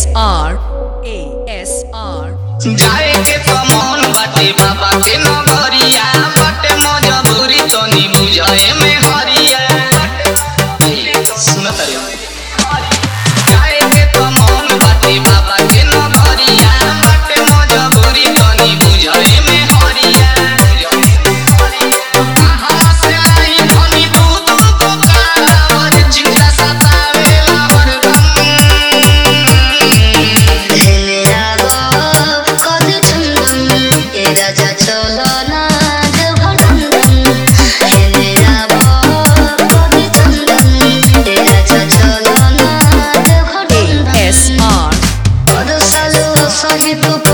जाए के तो मन बाटे बाबा के नगरिया बाटे मजबूरी तनी बुझाए में हरिया सुनत रे जाए के तो मन बाटे बाबा के नगरिया बाटे मजबूरी तनी बुझाए में हरिया कहां से आई धनी तू को कावर चिंता सतावेला हरदम SR